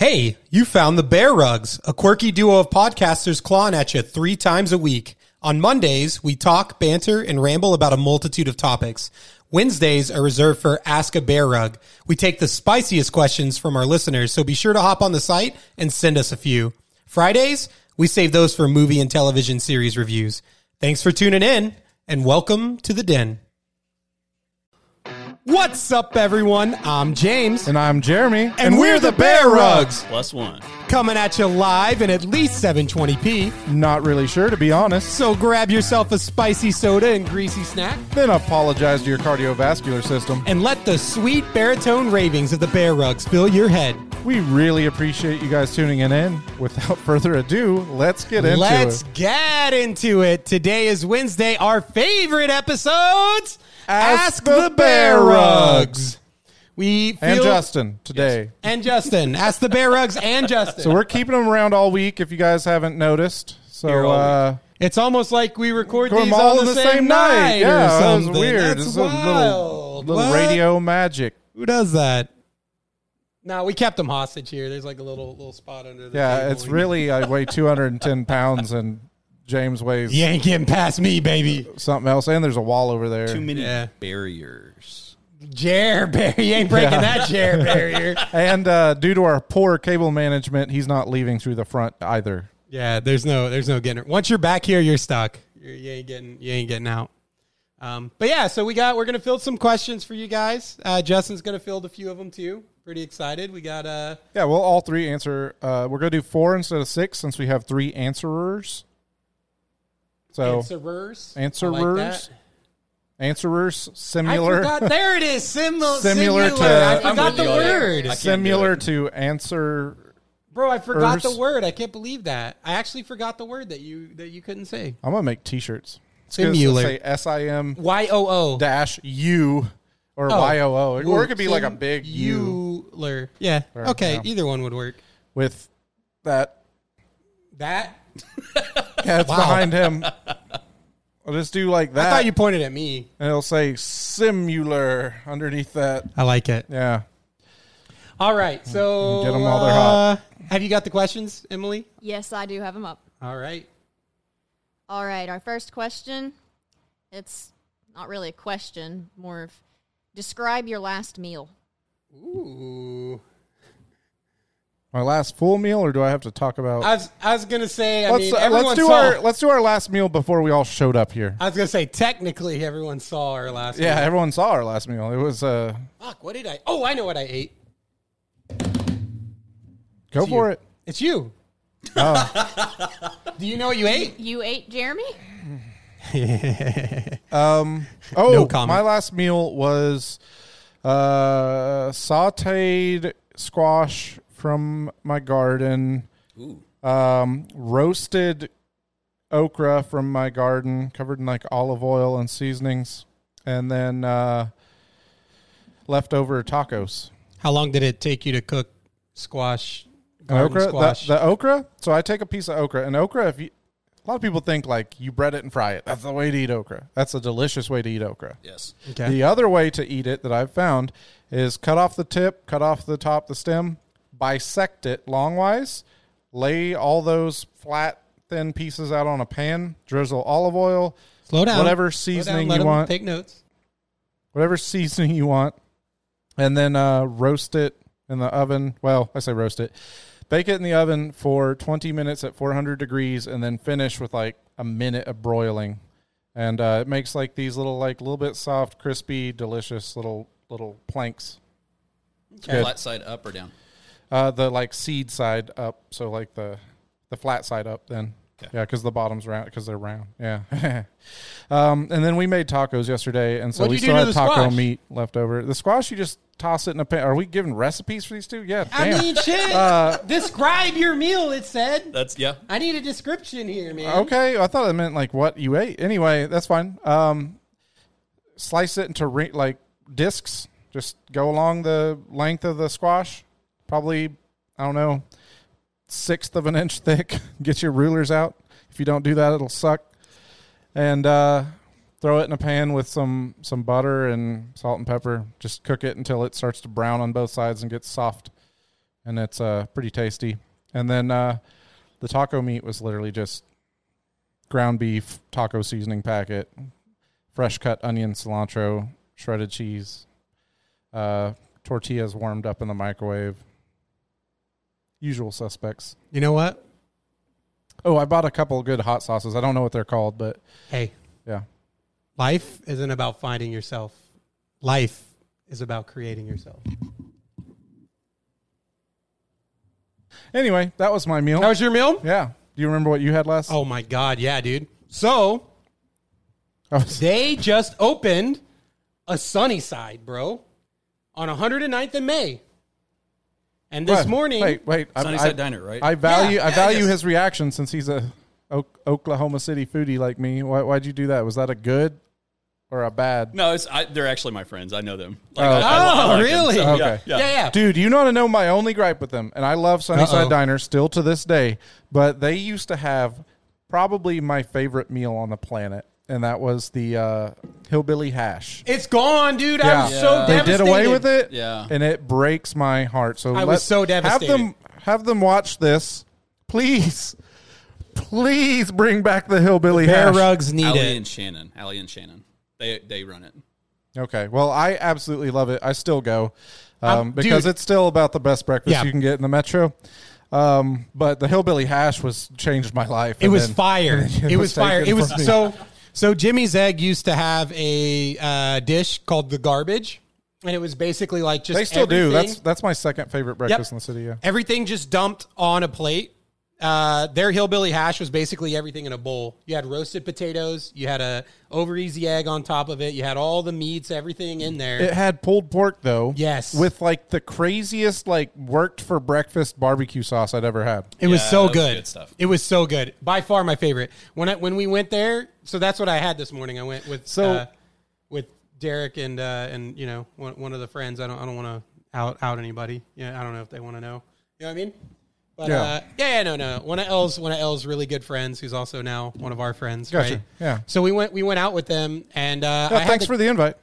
Hey, you found the Bear Rugs, a quirky duo of podcasters clawing at you 3 times a week. On Mondays, we talk, banter, and ramble about a multitude of topics. Wednesdays are reserved for Ask a Bear Rug. We take the spiciest questions from our listeners, so be sure to hop on the site and send us a few. Fridays, we save those for movie and television series reviews. Thanks for tuning in, and welcome to the Den. What's up, everyone? I'm James. And I'm Jeremy. And we're the Bear Rugs. +1. Coming at you live in at least 720p. Not really sure, to be honest. So grab yourself a spicy soda and greasy snack. Then apologize to your cardiovascular system. And let the sweet baritone ravings of the Bear Rugs fill your head. We really appreciate you guys tuning in. Without further ado, let's get into it. Let's get into it. Today is Wednesday, our favorite episodes. Ask the Bear Rugs. And Justin today. Yes. And Justin. Ask the Bear Rugs and Justin. So we're keeping them around all week if you guys haven't noticed. So it's almost like we record them these all on the same night. Yeah, or something. It was weird. That's it's wild. a little radio magic. Who does that? No, we kept them hostage here. There's like a little spot under the table. It's really, I weigh 210 pounds and James weighs You ain't getting past me, baby. something else. And there's a wall over there. Too many barriers. Chair barrier. You ain't breaking that chair barrier. And due to our poor cable management, he's not leaving through the front either. Yeah, there's no getting it. Once you're back here, you're stuck. You ain't getting out. But yeah, so we're gonna field some questions for you guys. Justin's gonna field a few of them too. Pretty excited. We got Yeah, we'll all three answer. We're gonna do 4 instead of 6 since we have 3 answerers. So answerers. Answerers. I like that. Answerers, similar. I forgot. There it is. Similar to- I I'm forgot the word. Similar to answer. Bro, I forgot the word. I can't believe that. I actually forgot the word that you couldn't say. I'm gonna make T-shirts. Similar. Say SIM YOO -U or YOO, or it could be like a big U Yeah. Or, Okay. yeah. Either one would work. with that. That. Yeah, it's Wow. behind him. I'll just do like that. I thought you pointed at me. And it'll say similar underneath that. I like it. Yeah. All right. So Get them while they're hot. Have you got the questions, Emily? Yes, I do have them up. All right. All right, our first question. It's not really a question, more of describe your last meal. Ooh. My last full meal, or do I have to talk about? I was gonna say. Let's do our last meal before we all showed up here. I was gonna say technically everyone saw our last. Yeah, meal. everyone saw our last meal. It was Fuck. What did I? Oh, I know what I ate. Go for it. It's you. Do you know what you ate? You ate, Jeremy? No comment. My last meal was sautéed squash from my garden. Ooh. Roasted okra from my garden, covered in like olive oil and seasonings, and then leftover tacos. How long did it take you to cook squash? Okra, Squash. the okra. So I take a piece of okra, and okra. A lot of people think like you bread it and fry it. That's the way to eat okra. That's a delicious way to eat okra. Yes. Okay. The other way to eat it that I've found is cut off the tip, cut off the top, the stem, bisect it longwise, lay all those flat, thin pieces out on a pan, drizzle olive oil, Slow down. whatever Slow down. seasoning Let you them want, Take notes. whatever seasoning you want, and then roast it in the oven. Well, I say roast it. Bake it in the oven for 20 minutes at 400 degrees, and then finish with like a minute of broiling. And it makes like these little bit soft, crispy, delicious little planks. Okay. Flat side up or down? The like seed side up, so like the flat side up. Then yeah, because the bottom's round because they're round. Yeah. And then we made tacos yesterday, and so What'd we you do still to had the taco squash? meat left over. The squash, you just toss it in a pan. Are we giving recipes for these two? Yeah. Damn. I mean, shit. Describe your meal. It said. That's yeah. I need a description here, man. Okay, I thought it meant like what you ate. Anyway, that's fine. Slice it into like discs. Just go along the length of the squash. Probably, I don't know, 1/6 of an inch thick. Get your rulers out. If you don't do that, it'll suck. And throw it in a pan with some butter and salt and pepper. Just cook it until it starts to brown on both sides and gets soft. and it's pretty tasty. And then the taco meat was literally just ground beef, taco seasoning packet, fresh cut onion, cilantro, shredded cheese, tortillas warmed up in the microwave. Usual suspects. You know what? Oh, I bought a couple of good hot sauces. I don't know what they're called, but Hey, yeah. life isn't about finding yourself. Life is about creating yourself. Anyway, that was my meal. That was your meal? Yeah. Do you remember what you had last? Oh my God, yeah, dude. So I was- they just opened a Sunnyside, bro, on 109th and May. And this What? morning, Wait. Sunnyside Diner, right? I value yes. his reaction since he's a Oklahoma City foodie like me. Why'd you do that? Was that a good or a bad? No, they're actually my friends. I know them. Oh. I like them, really? so, Okay. yeah. Dude, you want to know my only gripe with them? And I love Sunnyside Uh-oh. Diner still to this day, but they used to have probably my favorite meal on the planet, and that was the hillbilly hash. It's gone, dude. I Yeah. was so They devastated. did away with it, Yeah. and it breaks my heart. So I was so devastated. Have them watch this, please. Please bring back the hillbilly Bear hash. rugs need Allie it. and Shannon. Allie and Shannon. They run it. Okay, well, I absolutely love it. I still go because dude. it's still about the best breakfast Yeah. you can get in the metro. But the hillbilly hash changed my life. It and was then- fire. It was fire. taken It was from me. so Jimmy's Egg used to have a dish called the garbage, and it was basically like just They still do. everything- That's my second favorite breakfast in the city. Yeah. Everything just dumped on a plate. Their hillbilly hash was basically everything in a bowl. You had roasted potatoes. You had a over easy egg on top of it. You had all the meats, everything in there. It had pulled pork though. Yes. With like the craziest worked for breakfast barbecue sauce I'd ever had. It was Yeah, so that was good. good stuff. It was so good. By far my favorite. When we went there, so that's what I had this morning. I went with with Derek and you know one of the friends. I don't want to out anybody. Yeah, I don't know if they want to know. You know what I mean? But Yeah. no. One of L's really good friends, who's also now one of our friends. Gotcha. Right? Yeah. So we went out with them, and Thanks for the invite.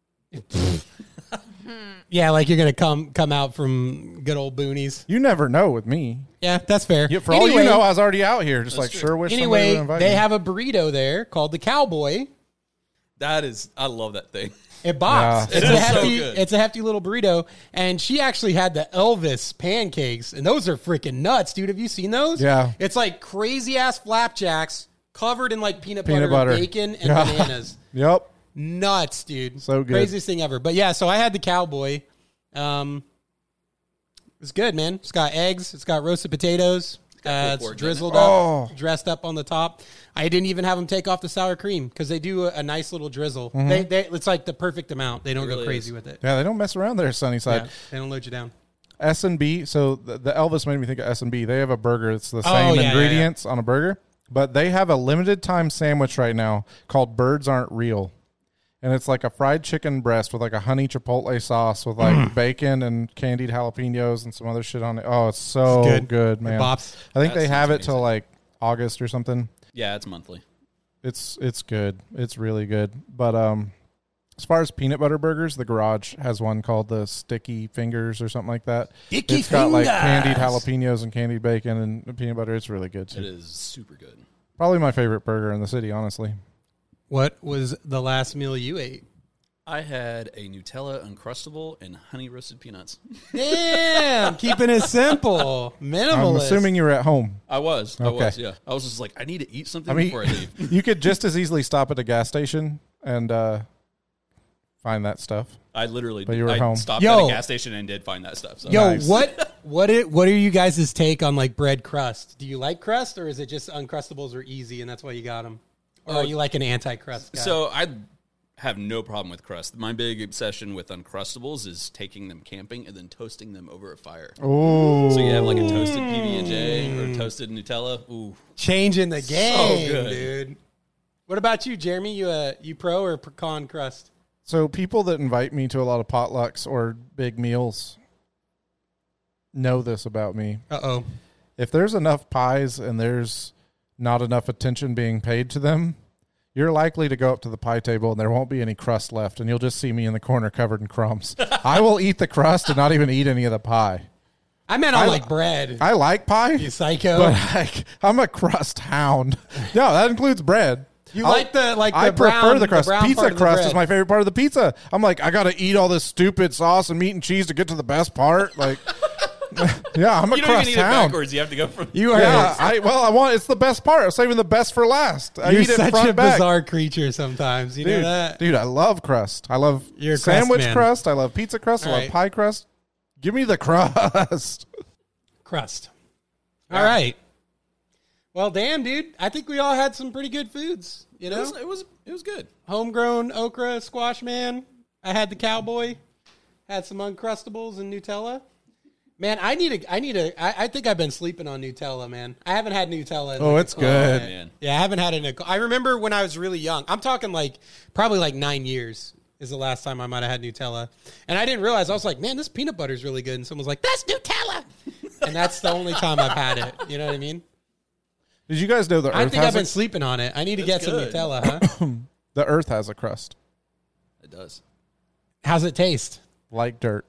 yeah, like you're gonna come out from good old boonies. You never know with me. Yeah, that's fair. For all you Anyway- know, I was already out here. Just sure wish somebody would Anyway, invite they me. have a burrito there called the Cowboy. I love that thing. It bops. Yeah. It's It a is so hefty. good. It's a hefty little burrito, and she actually had the Elvis pancakes, and those are freaking nuts, dude. Have you seen those? Yeah. It's like crazy ass flapjacks covered in like peanut Peanut butter, butter. and bacon, and Yeah. bananas. Yep. Nuts, dude. So good. Craziest thing ever. But yeah, so I had the Cowboy. It's good, man. It's got eggs. It's got roasted potatoes. got It's pulled pork in it. drizzled Oh. up, dressed up on the top. I didn't even have them take off the sour cream because they do a nice little drizzle. Mm-hmm. It's like the perfect amount. They don't It really go crazy is. with it. Yeah, they don't mess around there, Sunnyside. Yeah, they don't load you down. S&B, so the Elvis made me think of S&B. They have a burger. It's the same yeah, ingredients on a burger, but they have a limited time sandwich right now called Birds Aren't Real. And it's like a fried chicken breast with like a honey chipotle sauce with like bacon and candied jalapenos and some other shit on it. Oh, it's so It's good, man. It bops. I think That they have sounds it till like August or something. Yeah, it's monthly. It's good. It's really good. But as far as peanut butter burgers, the Garage has one called the Sticky Fingers or something like that. Sticky It's got like Fingers. candied jalapenos and candied bacon and peanut butter. It's really good It too. is super good. Probably my favorite burger in the city, honestly. What was the last meal you ate? I had a Nutella Uncrustable and honey roasted peanuts. Damn, keeping it simple, minimalist. I'm assuming you were at home. I was, Okay. yeah. I was just like, I need to eat something I mean, before I leave. you could just as easily stop at a gas station and find that stuff. I literally But you were home. stopped Yo. at a gas station and did find that stuff. So. Yo, Nice. what are you guys' take on like bread crust? Do you like crust, or is it just Uncrustables are easy and that's why you got them? Or are you like an anti-crust guy? So I have no problem with crust. My big obsession with Uncrustables is taking them camping and then toasting them over a fire. Oh, So you have like a toasted PB&J or toasted Nutella. Ooh, changing the game, good. dude. What about you, Jeremy? You pro or pecan crust? so people that invite me to a lot of potlucks or big meals know this about me. Uh-oh. If there's enough pies and there's not enough attention being paid to them, you're likely to go up to the pie table and there won't be any crust left, and you'll just see me in the corner covered in crumbs. I will eat the crust and not even eat any of the pie. I meant on like bread. I like pie. You psycho. But I'm a crust hound. No, that includes bread. You like the I prefer the crust. Pizza crust is bread. my favorite part of the pizza. I'm like, I got to eat all this stupid sauce and meat and cheese to get to the best part. Like, yeah, I'm a You don't even crust need it hound. backwards. You have to go from. You are. Yeah, I want. It's the best part. I'm saving the best for last. I You're eat it such front a back. bizarre creature sometimes. You know that? Dude, I love crust. I love You're a crust sandwich man. crust. I love pizza crust. I All love right. pie crust. Give me the crust. Crust. All right. Well, damn, dude. I think we all had some pretty good foods. You know, It was good. homegrown okra squash man. I had the cowboy. Had some Uncrustables and Nutella. Man, I think I've been sleeping on Nutella, man. I haven't had Nutella. In Oh, like it's a- good. Man. Yeah, I haven't had it in I remember when I was really young. I'm talking like probably like 9 years is the last time I might have had Nutella. And I didn't realize. I was like, man, this peanut butter is really good. And someone was like, that's Nutella. And that's the only time I've had it. You know what I mean? Did you guys know the I Earth think I've has been sleeping on it. I need to get some good. Nutella, huh? the Earth has a crust It does. How's it taste? like dirt?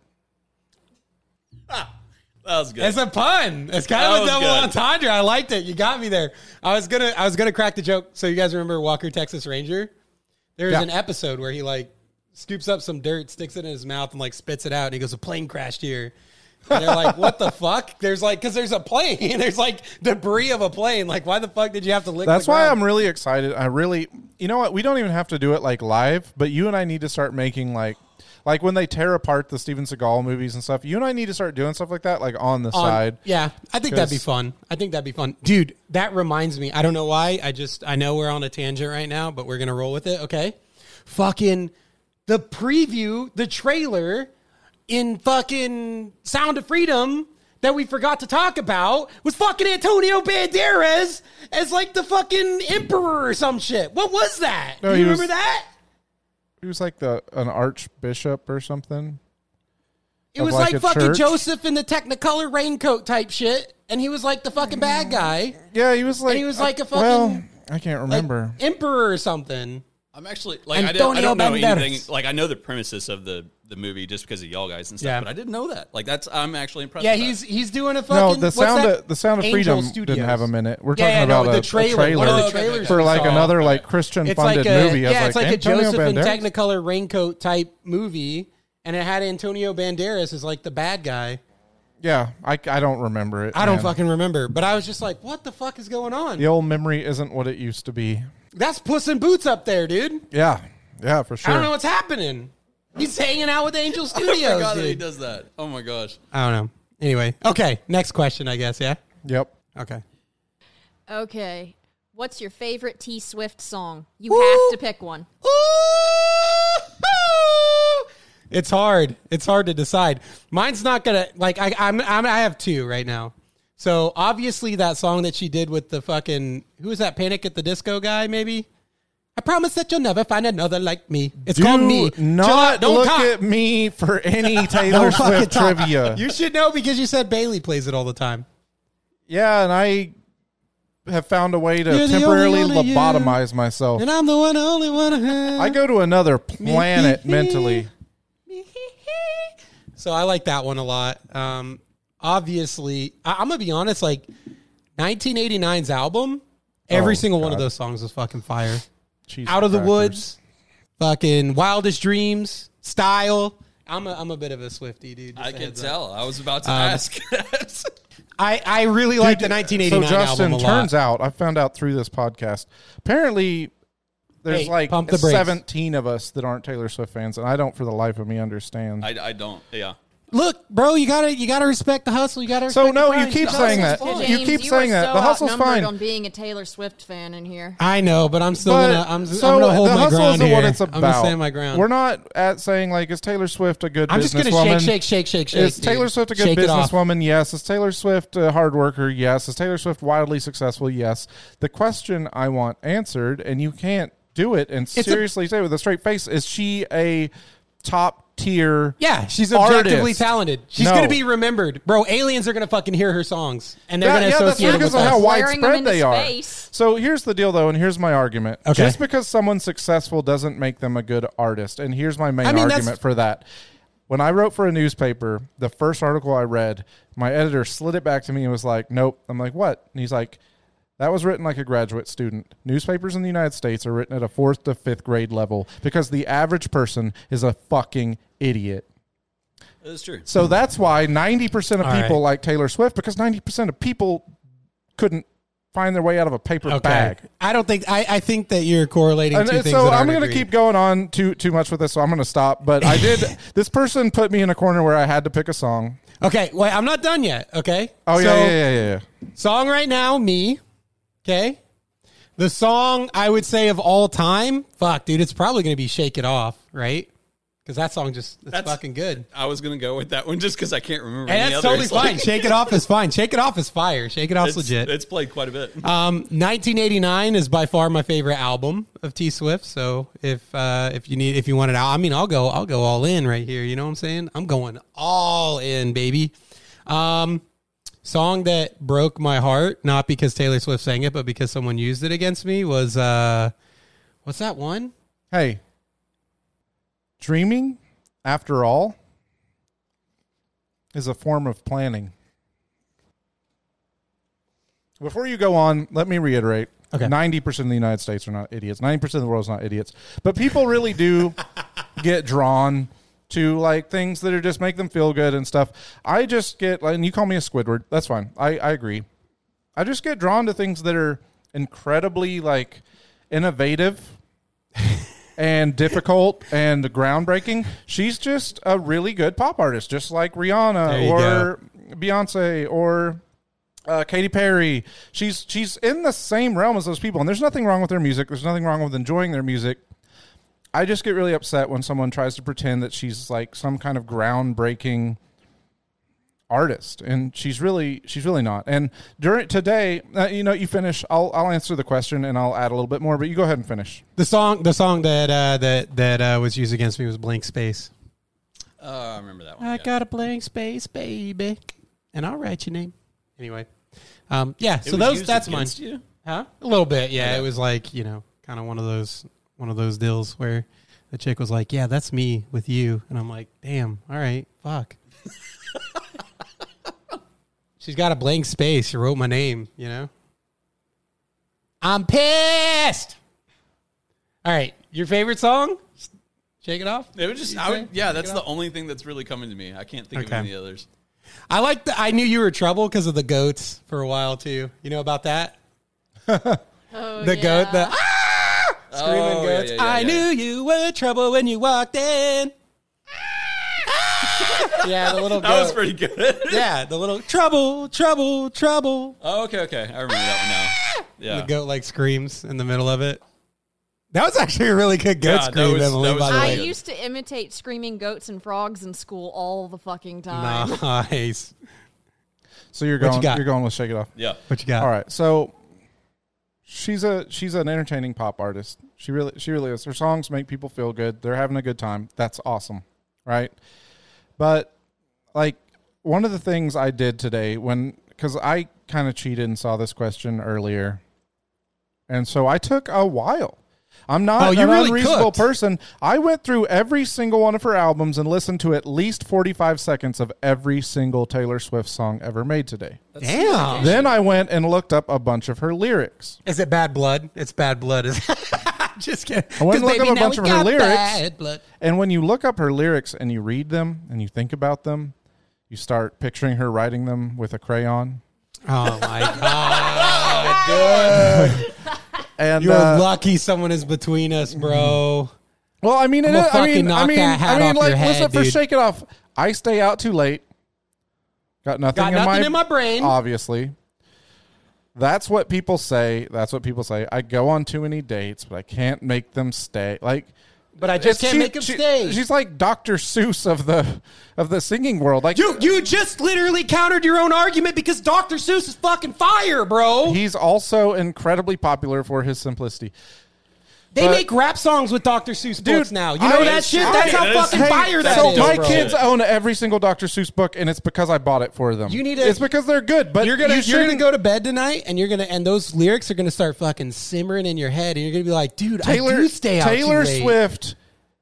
That was good. It's a pun. It's kind That of a was double good. entendre. I liked it. You got me there. I was gonna crack the joke. So you guys remember Walker Texas Ranger? There's Yeah. an episode where he like scoops up some dirt, sticks it in his mouth, and like spits it out. And he goes, "A plane crashed here." And they're like, "What the fuck?" There's like, because there's a plane. There's like debris of a plane. Like, why the fuck did you have to lick? That's the why ground? I'm really excited. You know what? We don't even have to do it like live, but you and I need to start making like when they tear apart the Steven Seagal movies and stuff. You and I need to start doing stuff like that, like on the side. Yeah, I think that'd be 'Cause- fun. Dude, that reminds me. I don't know why. I know we're on a tangent right now, but we're going to roll with it. Okay. Fucking the preview, the trailer in fucking Sound of Freedom that we forgot to talk about was fucking Antonio Banderas as like the fucking emperor or some shit. What was that? No, Do he you was- remember that? He was like an archbishop or something. It Of was like like a fucking church? Joseph in the Technicolor raincoat type shit. And he was like the fucking bad guy. Yeah, he was like. he was like a Well, fucking- I can't Like, remember. emperor or something. I'm actually like I Antonio don't know Banderas. anything. Like I know the premises of the movie just because of y'all guys and stuff, Yeah. but I didn't know that. Like I'm actually impressed. Yeah, with that. he's doing a No, fucking the Sound of Angel Freedom Studios. didn't have a minute. We're Yeah, talking yeah, no, about the a trailer. One of the Okay, trailers for we like saw. another like Christian It's funded like a movie. I was it's like a Antonio Joseph in Banderas? Technicolor raincoat type movie, and it had Antonio Banderas as like the bad guy. Yeah, I don't remember it. I don't man. fucking remember, but I was just like, what the fuck is going on? The old memory isn't what it used to be. That's Puss in Boots up there, dude. Yeah, for sure. I don't know what's happening. He's hanging out with Angel I Studios, forgot that he dude. does that. Oh my gosh. I don't know. Anyway, okay, next question, I guess. Yeah. Yep. Okay. Okay. What's your favorite T Swift song? You have to pick one. It's hard. It's hard to decide. Mine's not gonna like. I have two right now. So obviously that song that she did with the fucking who is that Panic at the Disco guy? Maybe. I promise that you'll never find another like me. It's called Me. Chill Not out. Don't look talk. at me for any Taylor Don't fucking Swift talk. trivia. You should know because you said Bailey plays it all the time. Yeah, and I have found a way to You're the temporarily only one of you. lobotomize myself. And I'm the one, only one. I go to another planet mentally. So I like that one a lot. Obviously, I'm gonna be honest. Like 1989's album, every Oh, single one of God. those songs was fucking fire. Cheese Out of the crackers. Woods, fucking Wildest Dreams, Style. I'm a bit of a Swiftie, dude. just I a can heads up. tell. I was about to ask. I really like the So 1989 Justin, album a lot. turns out I found out through this podcast. Apparently, there's Hey, like pump the brakes. 17 of us that aren't Taylor Swift fans, and I don't, for the life of me, understand. I don't. Yeah. Look, bro, you gotta respect the hustle. You gotta. So respect no, the you grind. keep The saying hustle's that. fun. You James, keep you saying are that. so The hustle's outnumbered fine. on being a Taylor Swift fan in here. I know, but I'm still But I'm so gonna hold the my hustle ground isn't here. what it's I'm about. gonna stand my ground. We're not at saying like, is Taylor Swift a good I'm just gonna businesswoman? shake. Is dude. Taylor Swift a good Shake it off. businesswoman? Yes. Is Taylor Swift a hard worker? Yes. Is Taylor Swift wildly successful? Yes. The question I want answered, and you can't do it and seriously say with a straight face, is she a top tier? Yeah, she's objectively artist? talented. She's No. gonna be remembered, bro. Aliens are gonna fucking hear her songs, and they're Yeah, gonna that's associate it because with of how us. Flaring them widespread into they are. space. So here's the deal, though, and here's my argument. Okay. Just because someone's successful doesn't make them a good artist, and here's my main I mean, that's- argument for that. When I wrote for a newspaper, the first article I read, my editor slid it back to me and was like, nope. I'm like, what? And he's like, that was written like a graduate student. Newspapers in the United States are written at a 4th to 5th grade level because the average person is a fucking idiot. That is true. So that's why 90% of All people right. like Taylor Swift, because 90% of people couldn't find their way out of a paper bag. I don't think I think that you're correlating And two things. so that I'm aren't going to agreed. keep going on too much with this, so I'm going to stop. But I did. This person put me in a corner where I had to pick a song. Okay, wait, I'm not done yet. Okay. Oh So, yeah. Song right now, me. Okay. The song I would say of all time, fuck, dude, it's probably going to be "Shake It Off," right? Because that song it's fucking good. I was going to go with that one just because I can't remember And any that's others. totally fine. Shake It Off is fine. Shake It Off is fire. Shake It Off's legit. It's played quite a bit. 1989 is by far my favorite album of T Swift. So if you want it out, I mean, I'll go all in right here. You know what I'm saying? I'm going all in, baby. Song that broke my heart, not because Taylor Swift sang it, but because someone used it against me was what's that one? Hey, dreaming, after all, is a form of planning. Before you go on, let me reiterate. Okay. 90% of the United States are not idiots. 90% of the world is not idiots. But people really do get drawn to like things that are just make them feel good and stuff. I just get, and you call me a Squidward. That's fine. I agree. I just get drawn to things that are incredibly like innovative and difficult and groundbreaking. She's just a really good pop artist, just like There Rihanna you or Beyonce or Katy Perry. She's in the same realm as those people, and there's nothing wrong with their music. There's nothing wrong with enjoying their music. I just get really upset when someone tries to pretend that she's like some kind of groundbreaking artist, and she's really not. And during today, you finish. I'll answer the question and I'll add a little bit more, but you go ahead and finish. The song that was used against me was "Blank Space." I remember that one. I yeah. got a blank space, baby, and I'll write your name. Anyway, yeah. It So was used that's mine. against you? Huh? A little bit, yeah. Okay. It was like, kind of one of those deals where the chick was like, "Yeah, that's me with you," and I'm like, "Damn, all right, fuck." She's got a blank space. She wrote my name. I'm pissed. All right, your favorite song? Shake It Off. It was just, that's the only thing that's really coming to me. I can't think of any others. I like I knew you were trouble because of the goats for a while too. You know about that? Oh, The goat, the screaming Oh, yeah, goats. yeah, yeah, I yeah. knew you were trouble when you walked in. Yeah, the little That goat. was pretty good. Yeah, the little trouble. Oh, okay. I remember that one now. Yeah. The goat like screams in the middle of it. That was actually a really good goat Yeah, that scream, was- Emily, that was by the I way. good. used to imitate screaming goats and frogs in school all the fucking time. Nice. So you're What you going got? you're going with Shake It Off. Yeah. What you got? All right. So she's an entertaining pop artist. She really is. Her songs make people feel good. They're having a good time. That's awesome. Right? But like one of the things I did today because I kind of cheated and saw this question earlier. And so I took a while. I'm not you an really unreasonable cooked. person. I went through every single one of her albums and listened to at least 45 seconds of every single Taylor Swift song ever made today. Damn. Then I went and looked up a bunch of her lyrics. Is it Bad Blood? It's Bad Blood. Just kidding. I went and 'Cause looked up baby, a now bunch we of her got lyrics. Bad Blood. And when you look up her lyrics and you read them and you think about them, you start picturing her writing them with a crayon. Oh my god, dude! And You're lucky someone is between us, bro. well, I mean, I'm gonna fucking knock that hat off your head, listen, for dude. Shake It Off, I stay out too late. Got nothing, Got nothing in my brain. Obviously. That's what people say. I go on too many dates, but I can't make them stay. Like, But I just can't make him stay. She's like Dr. Seuss of the singing world. Like You just literally countered your own argument because Dr. Seuss is fucking fire, bro. he's also incredibly popular for his simplicity. They but- make rap songs with Dr. Seuss Dude, books now. You know that shit? That's how that is- fucking hey, fire that So is, my bro. kids own every single Dr. Seuss book, and it's because I bought it for them. You need to- It's because they're good, but You're gonna shouldn't- go to bed tonight, and those lyrics are gonna start fucking simmering in your head, and you're gonna be like, dude, I do stay out Taylor too late. Swift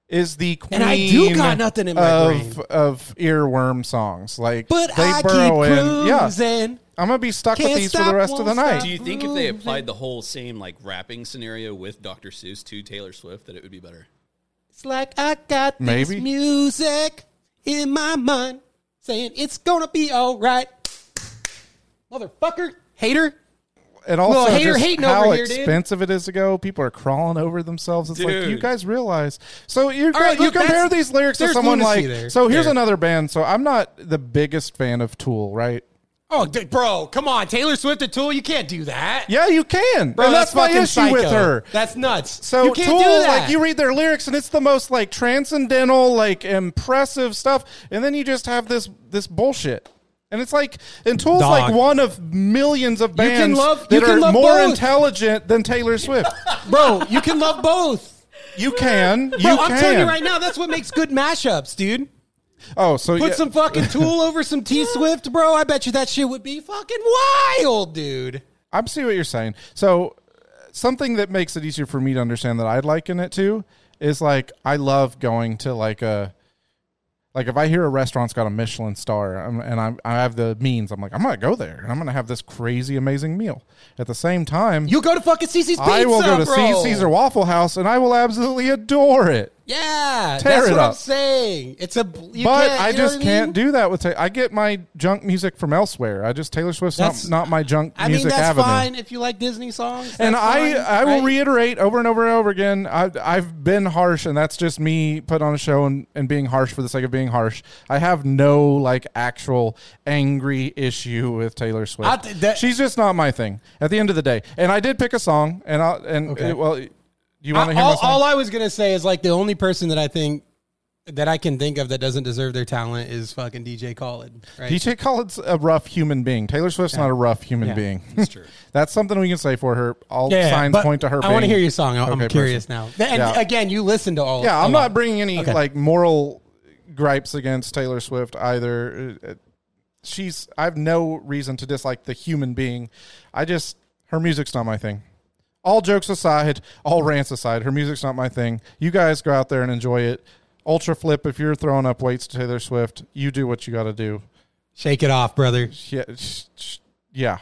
is the queen And I do got nothing in my brain. of earworm songs. Like, But they I burrow keep in. Yeah, cruising. I'm gonna be stuck with Can't these for the stop, rest of the won't night. stop. Do you think if they applied the whole same like rapping scenario with Dr. Seuss to Taylor Swift that it would be better? It's like I got this Maybe. music in my mind saying it's gonna be all right. Motherfucker. Hater. And also, Little hater just hating how over here, dude. expensive it is to go. People are crawling over themselves. It's like, Dude. you guys realize. So you right, you look, compare that's- these lyrics to there's someone lunacy like. there. So here's There. another band. So I'm not the biggest fan of Tool, right? Oh, bro, come on. Taylor Swift and Tool, you can't do that. Yeah, you can. Bro, and that's my fucking issue psycho. with her. That's nuts. So you can't Tool, do that. like, you read their lyrics and it's the most like transcendental, like impressive stuff, and then you just have this bullshit. And it's like, and Tool's Dog. like one of millions of bands can love- that you can are love more both. intelligent than Taylor Swift. Bro, you can love both. You can. Bro, You I'm can. telling you right now, that's what makes good mashups, dude. Oh, so Put yeah. some fucking Tool over some T Swift, bro. I bet you that shit would be fucking wild, dude. I see what you're saying. So something that makes it easier for me to understand that I'd like in it too is like, I love going to like if I hear a restaurant's got a Michelin star and I have the means, I'm like, I'm going to go there and I'm going to have this crazy, amazing meal. At the same time, You go to fucking CC's Pizza, I will go to bro. CC's or Waffle House and I will absolutely adore it. Yeah, Tear that's it what I'm up. saying. It's a, But I you know just what can't mean? do that with I get my junk music from elsewhere. Taylor Swift's That's- not my junk I mean, music that's avenue. fine if you like Disney songs. And that's I fine, will right? reiterate over and over and over again, I've been harsh, and that's just me put on a show and being harsh for the sake of being harsh. I have no like actual angry issue with Taylor Swift. She's just not my thing at the end of the day. And I did pick a song, and Okay. you want to hear my song? all I was gonna say is like the only person that I think that I can think of that doesn't deserve their talent is fucking DJ Khaled. Right? DJ Khaled's a rough human being. Taylor Swift's not a rough human Yeah. being. That's true. That's something we can say for her. All signs but point to her. I want to being hear your song. I'm okay curious person. now. And Yeah. again, you listen to all. Yeah, I'm a not lot. bringing any Okay. like moral gripes against Taylor Swift either. I have no reason to dislike the human being. Her music's not my thing. All jokes aside, all rants aside, her music's not my thing. You guys go out there and enjoy it. Ultra flip, if you're throwing up weights to Taylor Swift, you do what you got to do. Shake it off, brother. Yeah.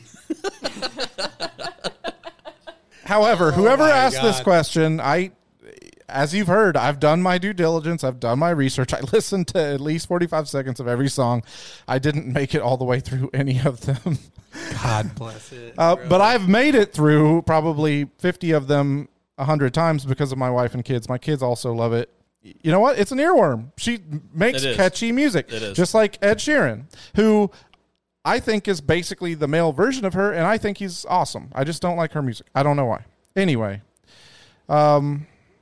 However, whoever my asked this God. question, as you've heard, I've done my due diligence. I've done my research. I listened to at least 45 seconds of every song. I didn't make it all the way through any of them. God bless it. But I've made it through probably 50 of them 100 times because of my wife and kids. My kids also love it. You know what? It's an earworm. She makes It is. catchy music. It is. Just like Ed Sheeran, who I think is basically the male version of her, and I think he's awesome. I just don't like her music. I don't know why. Anyway, the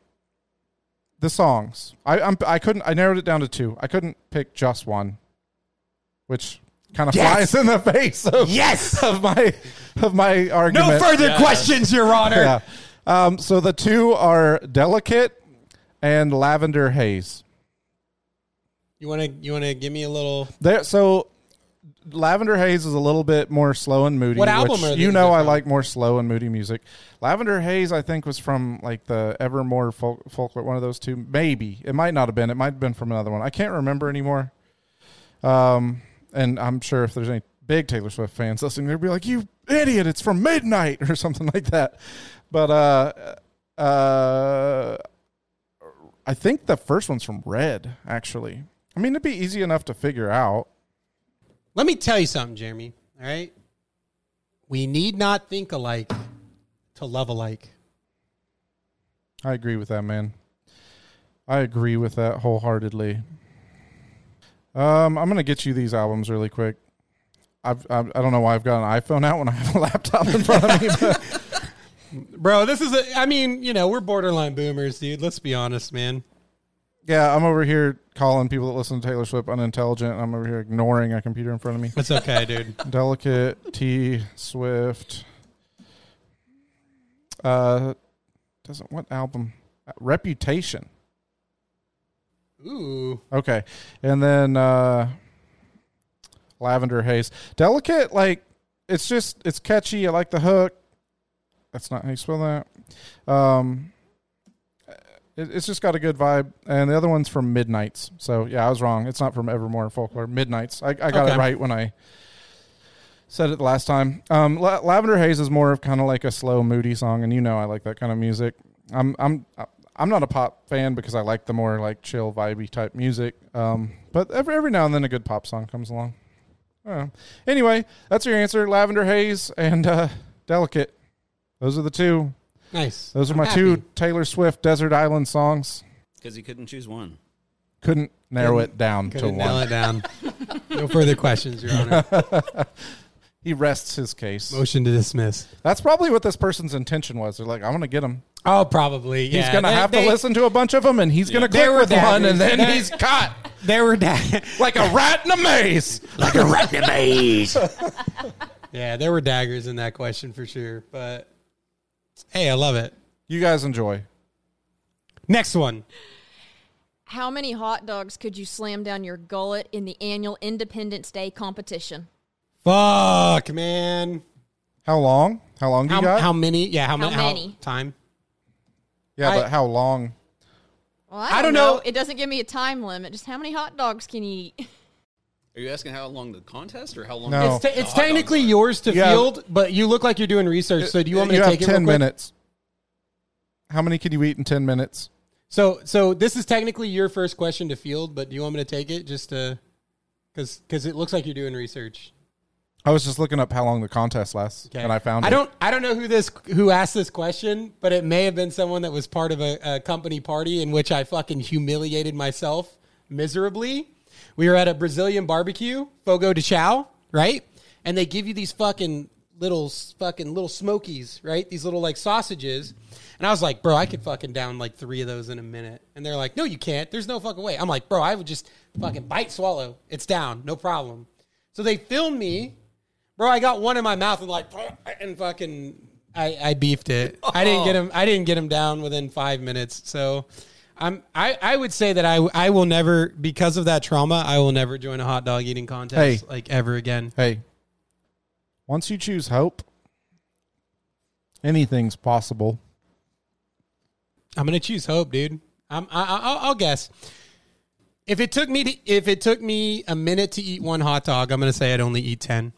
songs. I narrowed it down to two. I couldn't pick just one, which kind of Yes. flies in the face of, Yes. of my argument. No further questions, Your Honor. Yeah. So the two are Delicate and Lavender Haze. You want to give me a little? So Lavender Haze is a little bit more slow and moody. What album which are you these know I from? like more slow and moody music. Lavender Haze, I think, was from like the Evermore folk one of those two. Maybe. It might not have been. It might have been from another one. I can't remember anymore. And I'm sure if there's any big Taylor Swift fans listening, they'll be like, "You idiot, it's from Midnight," or something like that. But I think the first one's from Red, actually. I mean, it'd be easy enough to figure out. Let me tell you something, Jeremy. All right. We need not think alike to love alike. I agree with that, man. I agree with that wholeheartedly. I'm going to get you these albums really quick. I don't know why I've got an iPhone out when I have a laptop in front of me. But Bro, this is we're borderline boomers, dude. Let's be honest, man. yeah, I'm over here calling people that listen to Taylor Swift unintelligent. I'm over here ignoring a computer in front of me. It's okay, dude. Delicate, T, Swift. What album? Reputation. Ooh. Okay. And then Lavender Haze. Delicate, like, it's catchy. I like the hook. That's not how you spell that. It's just got a good vibe. And the other one's from Midnights. So, yeah, I was wrong. It's not from Evermore Folklore. Midnights. I got it right when I said it the last time. Lavender Haze is more of kind of like a slow, moody song, and I like that kind of music. I'm not a pop fan because I like the more like chill, vibey type music. But every now and then a good pop song comes along. Anyway, that's your answer. Lavender Haze and Delicate. Those are the two. Nice. Those are my two Taylor Swift Desert Island songs. Because you couldn't choose one. Couldn't narrow it down to one. Nail it down. No further questions, Your Honor. He rests his case. Motion to dismiss. That's probably what this person's intention was. They're like, I'm going to get him. Oh, probably. Yeah. He's going to have to listen to a bunch of them, and he's going to click with one, and then he's caught. They were like a rat in a maze. Like a rat in a maze. Yeah, there were daggers in that question for sure. But, hey, I love it. You guys enjoy. Next one. How many hot dogs could you slam down your gullet in the annual Independence Day competition? Fuck, man. How long? How long do you got? How many? Yeah, how many? Many? Time? Yeah, but how long? Well, I don't know. It doesn't give me a time limit. Just how many hot dogs can you eat? Are you asking how long the contest or how long? No. It's technically yours to field, but you look like you're doing research. So do you want me to take it real quick? 10 minutes. How many can you eat in 10 minutes? So this is technically your first question to field, but do you want me to take it just to, because it looks like you're doing research. I was just looking up how long the contest lasts, and I found it. I don't know who asked this question, but it may have been someone that was part of a company party in which I fucking humiliated myself miserably. We were at a Brazilian barbecue, Fogo de Chao, right? And they give you these fucking little smokies, right? These little like sausages. And I was like, bro, I could fucking down like 3 of those in a minute. And they're like, no, you can't. There's no fucking way. I'm like, bro, I would just fucking bite, swallow. It's down. No problem. So they filmed me. Bro, I got one in my mouth and fucking I beefed it. I didn't get him down within 5 minutes. So I would say that I will never, because of that trauma, I will never join a hot dog eating contest like ever again. Hey, once you choose hope, anything's possible. I'm gonna choose hope, dude. I'll guess. If it took me a minute to eat one hot dog, I'm gonna say I'd only eat 10.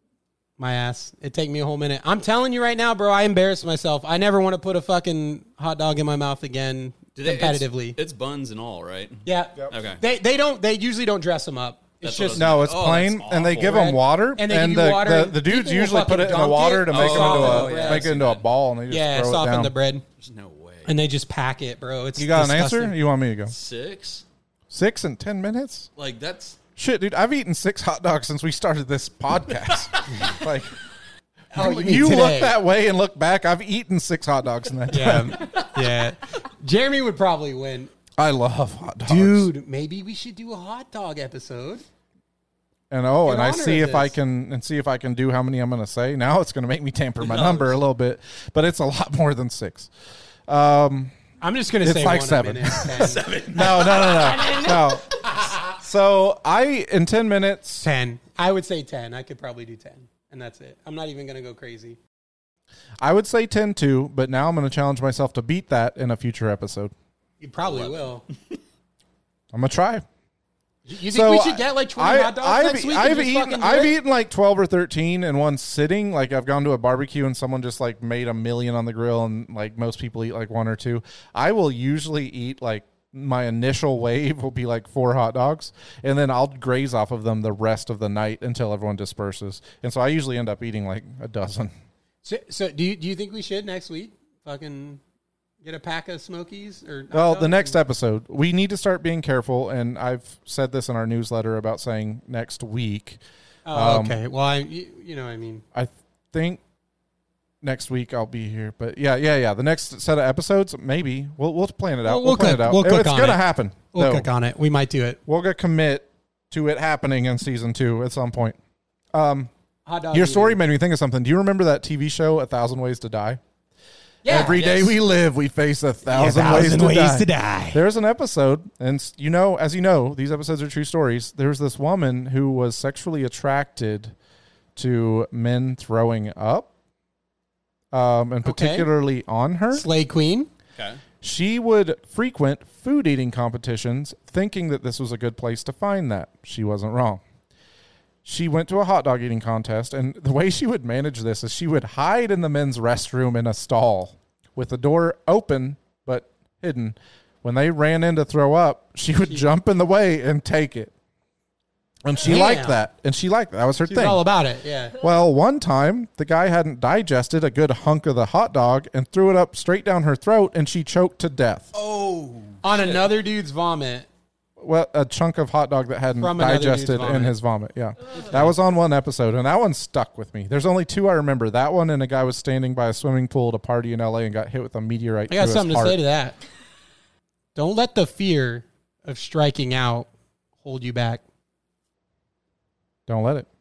My ass. It'd take me a whole minute. I'm telling you right now, bro, I embarrassed myself. I never want to put a fucking hot dog in my mouth again competitively. It's buns and all, right? Yeah. Yep. Okay. They usually don't dress them up. It's just it's plain, and they give them water, and they give you water. The dudes usually put it in the water to make it into a ball, and they just throw it soften down. the bread. There's no way. And they just pack it, bro. It's you got disgusting. an answer? You want me to go? 6? 6 in 10 minutes? Like that's shit, dude. I've eaten 6 hot dogs since we started this podcast. Like. You look that way and look back. I've eaten 6 hot dogs in that time. Yeah. Jeremy would probably win. I love hot dogs. Dude, maybe we should do a hot dog episode. And I see if I can do how many I'm going to say. Now it's going to make me tamper my number a little bit, but it's a lot more than 6. I'm just going to say like 7. 7. No. So in 10 minutes, 10. I would say 10. I could probably do 10. And that's it. I'm not even going to go crazy. I would say 10 too, but now I'm going to challenge myself to beat that in a future episode. You probably will. I'm going to try. You think we should get like 20 hot dogs next week? I've eaten like 12 or 13 in one sitting. Like I've gone to a barbecue and someone just like made a million on the grill, and like most people eat like 1 or 2. I will usually eat like my initial wave will be like 4 hot dogs, and then I'll graze off of them the rest of the night until everyone disperses. And so I usually end up eating like a dozen. So do you think we should next week fucking get a pack of Smokies? Well, the next episode, we need to start being careful, and I've said this in our newsletter about saying next week. Oh, okay. Well, you know what I mean. I think next week I'll be here, but yeah. The next set of episodes, maybe we'll plan it out. We'll plan it out. It's going to happen. We'll click on it. We might do it. We're going to commit to it happening in season 2 at some point. Hot dog your story made me think of something. Do you remember that TV show, 1,000 Ways to Die? Yeah. Every day we live, we face 1,000 ways to die. There's an episode, and as you know, these episodes are true stories. There's this woman who was sexually attracted to men throwing up. And particularly on her. Slay Queen. Okay. She would frequent food eating competitions thinking that this was a good place to find that. She wasn't wrong. She went to a hot dog eating contest, and the way she would manage this is she would hide in the men's restroom in a stall with the door open but hidden. When they ran in to throw up, she would jump in the way and take it. And she liked that. And she liked that. That was her She's thing. all about it. Yeah. Well, one time, the guy hadn't digested a good hunk of the hot dog and threw it up straight down her throat, and she choked to death. Oh, On another dude's vomit. Well, a chunk of hot dog that hadn't From another dude's digested in vomit. his vomit. Yeah. That was on one episode, and that one stuck with me. There's only two I remember. That one, and a guy was standing by a swimming pool at a party in L.A. and got hit with a meteorite. I got through something his to heart. say to that. Don't let the fear of striking out hold you back. Don't let it.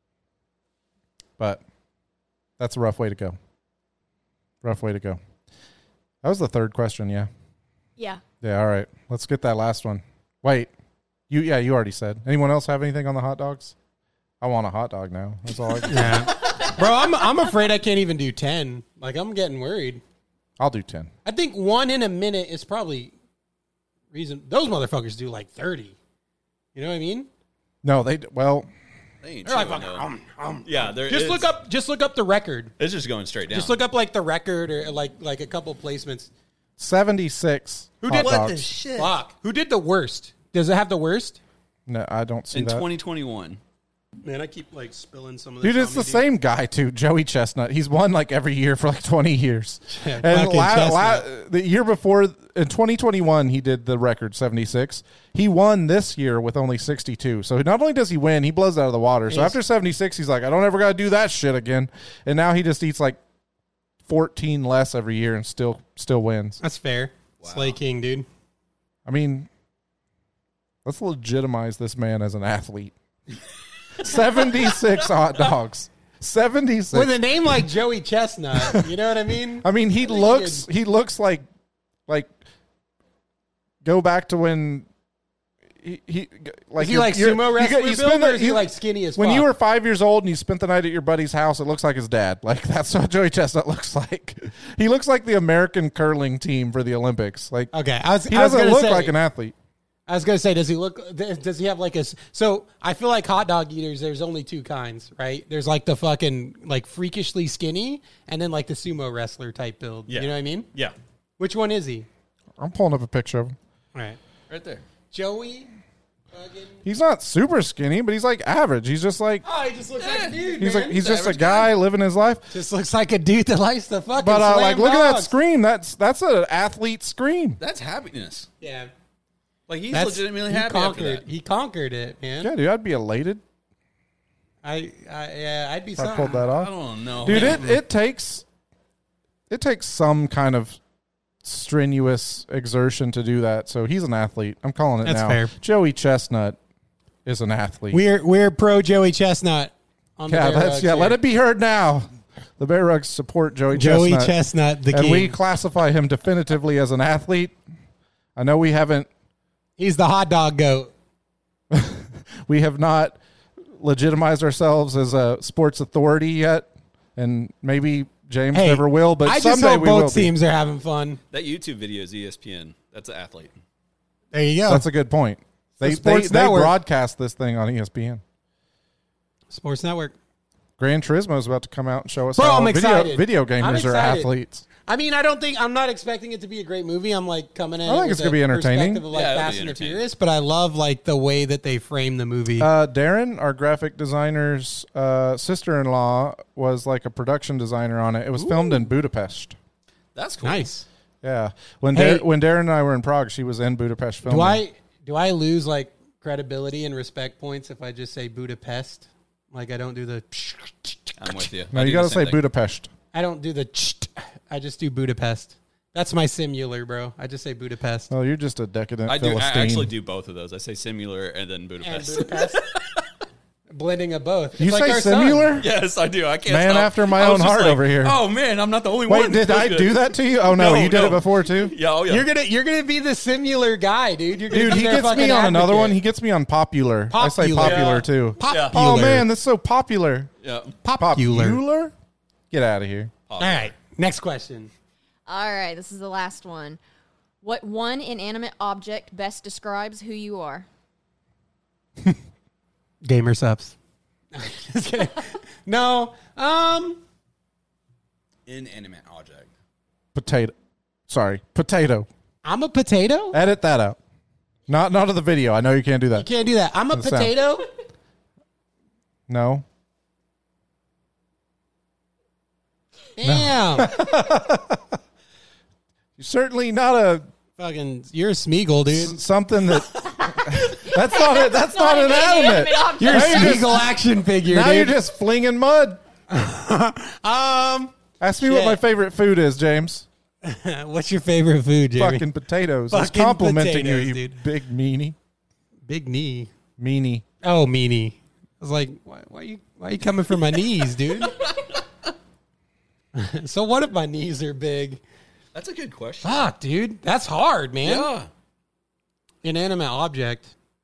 But that's a rough way to go. Rough way to go. That was the third question, yeah. Yeah. Yeah, all right. Let's get that last one. Wait. You already said. Anyone else have anything on the hot dogs? I want a hot dog now. That's all I can Yeah. Bro, I'm afraid I can't even do 10. Like, I'm getting worried. I'll do 10. I think 1 in a minute is probably reason. Those motherfuckers do like 30. You know what I mean? No, they they ain't They're like, chewing, fucking, though. Yeah, there just is. look up the record. It's just going straight down. Just look up like the record or like a couple placements. 76 Who hot did dogs. shit? Fuck. Who did the worst? Does it have the worst? No, I don't see In that. 2021. Man, I keep like spilling some of this. Dude, it's on the me, dude. same guy too, Joey Chestnut. He's won like every year for like 20 years. Yeah, And fucking Chestnut. the year before, in 2021, he did the record 76. He won this year with only 62. So not only does he win, he blows it out of the water. So Yes. after 76, he's like, I don't ever got to do that shit again. And now he just eats like 14 less every year and still wins. That's fair. Slay King, dude. I mean, let's legitimize this man as an athlete. 76 hot dogs. 76. With a name like Joey Chestnut, you know what I mean? I mean, he think looks like go back to when he like Is he you're- like you're- sumo you wrestler you build, spend or the- is he you- like skinny as when fuck? you were 5 years old and you spent the night at your buddy's house, it looks like his dad. Like that's what Joey Chestnut looks like. He looks like the American curling team for the Olympics. Like Okay, he doesn't look like an athlete. I was gonna say, does he have like a? So I feel like hot dog eaters. There's only two kinds, right? There's like the fucking like freakishly skinny, and then like the sumo wrestler type build. Yeah. You know what I mean? Yeah. Which one is he? I'm pulling up a picture of him. All right, Right there. Joey. Fucking. He's not super skinny, but he's like average. He's just like Oh, he just looks like a dude. he's man. like he's just a average guy living his life. Just looks like a dude that likes to fucking. But slam like, look at that dogs. scream. That's an athlete scream. That's happiness. Yeah, Like, he's that's legitimately he happy after conquered. that. He conquered it, man. Yeah, dude, I'd be elated I'd be. if I pulled that I off. don't know. Dude, man. it takes some kind of strenuous exertion to do that. So he's an athlete. I'm calling it That's now. fair. Joey Chestnut is an athlete. We're pro Joey Chestnut. On the yeah, Bear that's Rugs yeah. here. Let it be heard now. The Bear Rugs support Joey Joey Chestnut, the and king. we classify him definitively as an athlete. I know we haven't. He's the hot dog goat. We have not legitimized ourselves as a sports authority yet, and maybe James Hey, never will. But I just someday hope we will. both be. teams are having fun. That YouTube video is ESPN. That's an athlete. There you go. That's a good point. They Sports they Network. broadcast this thing on ESPN. Sports Network. Gran Turismo is about to come out and show us Bro, how I'm excited. video I'm gamers are excited. athletes. I mean, I'm not expecting it to be a great movie. I'm like coming in. I think with it's gonna a be entertaining. perspective of, like Yeah, it'll be Fast and the entertaining. Furious, but I love like the way that they frame the movie. Darren, our graphic designer's sister-in-law, was like a production designer on it. It was filmed in Budapest. That's cool. Nice. Yeah, when Hey. when Darren and I were in Prague, she was in Budapest filming. Do I lose like credibility and respect points if I just say Budapest? Like I don't do the. I'm with you. No, I you do got to the same say thing. Budapest. I don't do the. I just do Budapest. That's my simular, bro. I just say Budapest. Oh, you're just a decadent I Philistine. actually do both of those. I say Simular and then And Budapest. Budapest. Blending of both. You It's like say our son. similar? Yes, I do. I can't. Man stop. after my I was own just heart like, over here. Oh man, I'm not the only Wait, one. did Feels I good. do that to you? Oh no, No, you did no. it before too. Yeah. Oh yeah. You're gonna be the simular guy, dude. You're gonna Dude, be he their gets me fucking on another advocate. one. He gets me on popular. I say Popular. popular Yeah. too. Popular. Oh man, that's so popular. yeah. Popular? Get out of here. All right. Next question. All right, this is the last one. What one inanimate object best describes who you are? Gamer subs. Just kidding. No. Inanimate object. Potato. Sorry, potato. I'm a potato? Edit that out. Not of the video. I know you can't do You that. can't do that. I'm a The sound. potato? No. Damn. You're certainly not a Fucking, you're a Smeagol, dude. something that. That's not it. That's not an element. object. You're a Now you're just- Smeagol action figure, Now you're dude. just flinging mud. Ask me what Shit. my favorite food is, James. What's your favorite food, Jeremy? Fucking potatoes. I was Fucking complimenting potatoes, you, dude. big meanie. Big knee. Meanie. Oh, meanie. I was like, why are you coming for my knees, dude? So what if my knees are big? That's a good question. Fuck, dude. That's hard, man. Yeah. Inanimate object.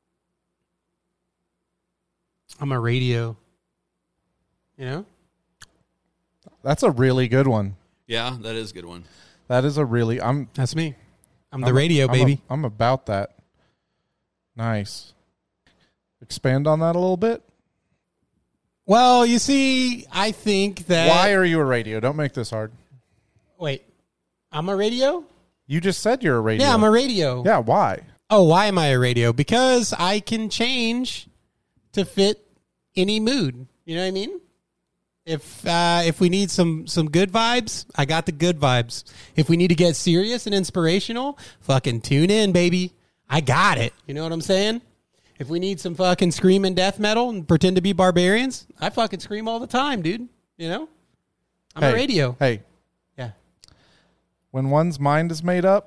I'm a radio. You know? That's a really good one. Yeah, that is a good one. That is a really. That's me. I'm the radio, baby. I'm about that. Nice. Expand on that a little bit. Well, you see, I think that... Why are you a radio? Don't make this hard. Wait. I'm a radio? You just said you're a radio. Yeah, I'm a radio. Yeah, why? Oh, why am I a radio? Because I can change to fit any mood. You know what I mean? If we need some good vibes, I got the good vibes. If we need to get serious and inspirational, fucking tune in, baby. I got it. You know what I'm saying? If we need some fucking screaming death metal and pretend to be barbarians, I fucking scream all the time, dude. You know? I'm a radio. Hey, Yeah. when one's mind is made up,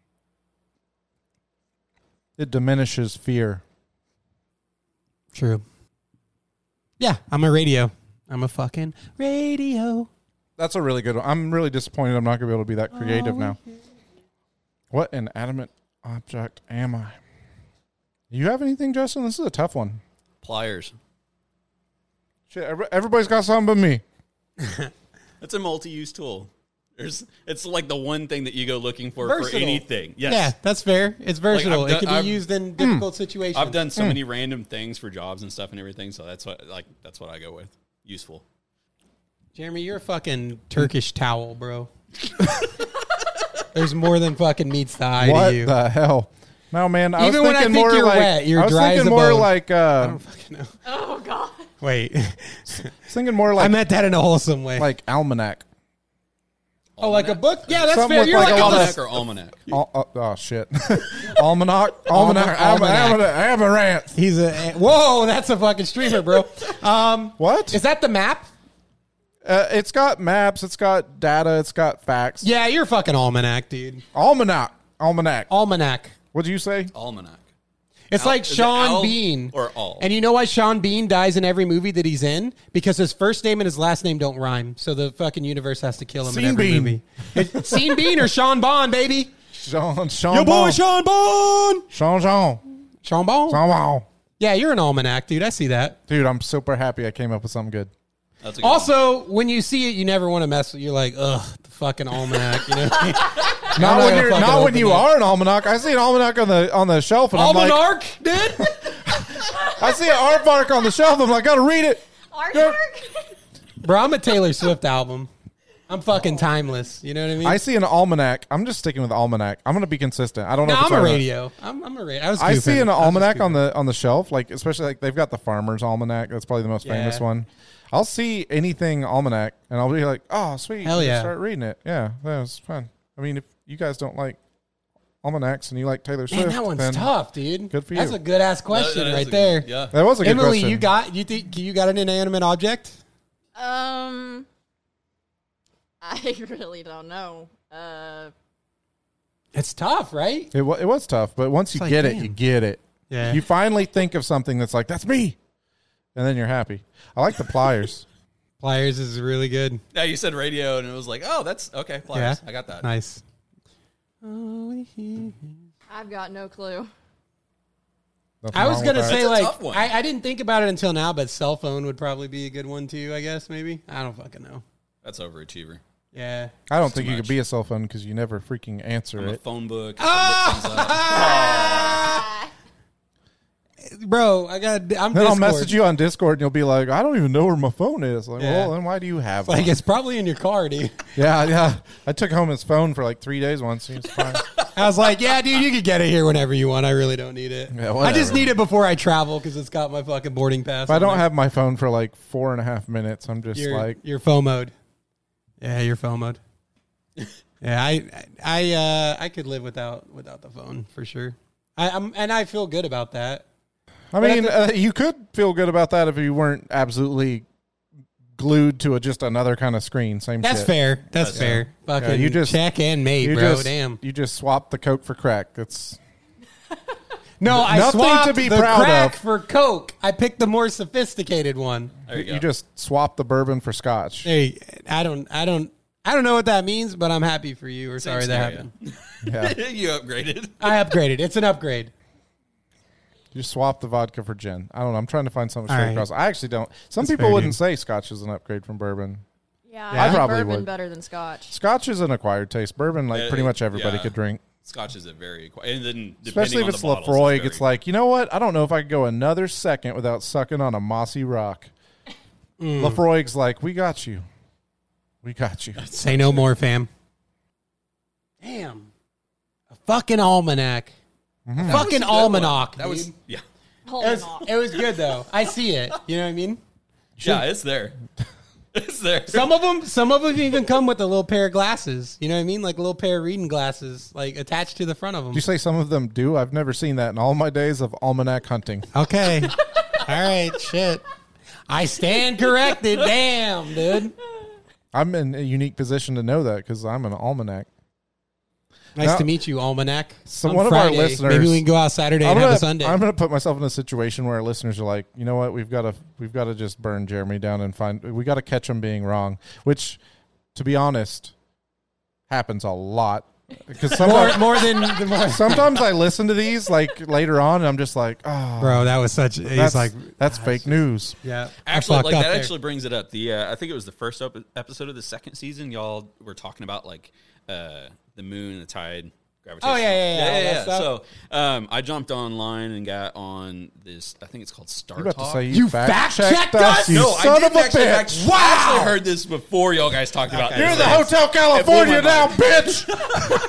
it diminishes fear. True. Yeah, I'm a radio. I'm a fucking radio. That's a really good one. I'm really disappointed I'm not going to be able to be that creative now. What inanimate object am I? You have anything, Justin? This is a tough one. Pliers. Shit, everybody's got something but me. That's a multi-use tool. It's like the one thing that you go looking for Versatile. anything. Yes. Yeah, that's fair. It's versatile. I've It can done- be used in difficult situations. I've done so many random things for jobs and stuff and everything, so that's what I go with. Useful. Jeremy, you're a fucking Turkish towel, bro. There's more than fucking meets the eye What to you. the hell? No, man. I Even was when I thinking think more you're like, wet, you're I was dry as thinking a more bone. like. I don't fucking know. Oh, God. Wait. I was thinking more I like meant that in a wholesome way. like almanac. oh, like a book? Yeah, that's Something fair. with You're like like a a lot of- Almanac or almanac? Oh shit! Almanac. Amaranth. He's a... Whoa, that's a fucking streamer, bro. What? Is that the map? It's got maps. It's got data. It's got facts. Yeah, you're a fucking almanac, dude. Almanac. Almanac. What'd you say? Almanac. It's like Is it Sean Al Bean. or Al? And you know why Sean Bean dies in every movie that he's in? Because his first name and his last name don't rhyme. So the fucking universe has to kill him in Sean every Bean. movie. It's Sean Bean or Sean Bond, baby. Sean. Your boy Bond. Sean Bond. Sean. Sean Bond. Bond. Yeah, you're an almanac, dude. I see that. Dude, I'm super happy I came up with something good. That's a good one. Also, when you see it, you never want to mess with. You're like, ugh, the fucking almanac. You know, Not when you are an almanac. I see an almanac on the shelf, and I'm like, almanac, dude. I see an artmark on the shelf. I'm like, gotta read it. Artwork? Bro, I'm a Taylor Swift album. I'm fucking timeless. You know what I mean? I see an almanac. I'm just sticking with almanac. I'm gonna be consistent. I don't know. No, if it's I'm a right or not. radio. I'm a radio. I see an an almanac on the shelf, like especially like they've got the Farmer's Almanac. That's probably the most famous Yeah. one. I'll see anything almanac, and I'll be like, "Oh, sweet! Hell yeah. Start reading it." Yeah, that was fun. I mean, if you guys don't like almanacs and you like Taylor Swift, Man, that one's then tough, dude. good for That's you. a good ass question That is right a there. good- yeah. That was a good Emily, question. you think you got an inanimate object? I really don't know. It's tough, right? It was tough, but once you like, get it, damn. you get it. Yeah. You finally think of something that's like, "That's me," and then you're happy. I like the pliers. Pliers is really good. Yeah, you said radio, and it was like, oh, that's okay. Pliers. Yeah. I got that. Nice. I've got no clue. Nothing I was wrong gonna with that. say That's a like tough one. I didn't think about it until now, but cell phone would probably be a good one too. I guess maybe I don't fucking know. That's overachiever. Yeah. I don't Too think you could much. be a cell phone because you never freaking answer I'm a it. phone book. I look things up. Bro, I'm Then Discord. I'll message you on Discord and you'll be like, I don't even know where my phone is. Like, Yeah. well, then why do you have Like, one? it's probably in your car, dude. Yeah. I took home his phone for like 3 days once. He was fine. I was like, yeah, dude, you could get it here whenever you want. I really don't need it. Yeah, I just whatever. need it before I travel because it's got my fucking boarding pass. If I on don't there. have my phone for like 4.5 minutes, I'm just your, like, your phone mode. Yeah, your phone mode. Yeah, I could live without the phone for sure. I feel good about that. I But mean, at you could feel good about that if you weren't absolutely glued to just another kind of screen. Same That's shit. fair. That's fair. Fucking you just- check and mate, You bro. just, Damn. You just swapped the Coke for crack. It's No, I nothing swapped to be the proud crack of. for Coke. I picked the more sophisticated one. There you go. you just swapped the bourbon for scotch. Hey, I don't know what that means, but I'm happy for you. Or Same sorry that scenario. happened. Yeah. You upgraded. I upgraded. It's an upgrade. You swapped the vodka for gin. I don't know. I'm trying to find something All straight right. across. I actually don't. Some That's people fair, wouldn't dude. say scotch is an upgrade from bourbon. Yeah, Yeah. I I like probably bourbon would. better than Scotch. Scotch is an acquired taste. Bourbon, like pretty much everybody yeah. could drink. Scotch is a very, and then depending Especially if on it's the bottles, Lafroy, very- it's like, you know what? I don't know if I could go another second without sucking on a mossy rock. Lafroig's like, we got you. We got you. Say no more, fam. Damn. A fucking almanac. Mm-hmm. A fucking That was a good one. almanac. That was dude. yeah, It was good though. I see it. You know what I mean? yeah. It's there. It's there. Some of them even come with a little pair of glasses. You know what I mean? Like a little pair of reading glasses, like attached to the front of them. Did you say some of them do? I've never seen that in all my days of almanac hunting. Okay. All right. Shit. I stand corrected. Damn, dude. I'm in a unique position to know that because I'm an almanac. Nice Now- to meet you, Almanac. So On one of our Friday. listeners- Maybe we can go out Saturday and have a Sunday. I'm gonna put myself in a situation where our listeners are like, you know what, we've got to just burn Jeremy down and we got to catch him being wrong, which, to be honest, happens a lot. Because more than sometimes I listen to these like later on, and I'm just like, oh, bro. That was such. He's like, that's fake news. yeah. I Actually, fucked like up that there. actually brings it up. The I think it was the first episode of the second season. Y'all were talking about like the moon, the tide, gravitational. Oh, yeah, all that stuff. So I jumped online and got on this. I think it's called Star You about to Talk. say You fact-checked us? You no, son I of didn't a actually. bitch! I actually heard this before y'all guys talked about. Okay. this. You're the Hotel California It blew my now, mind. bitch.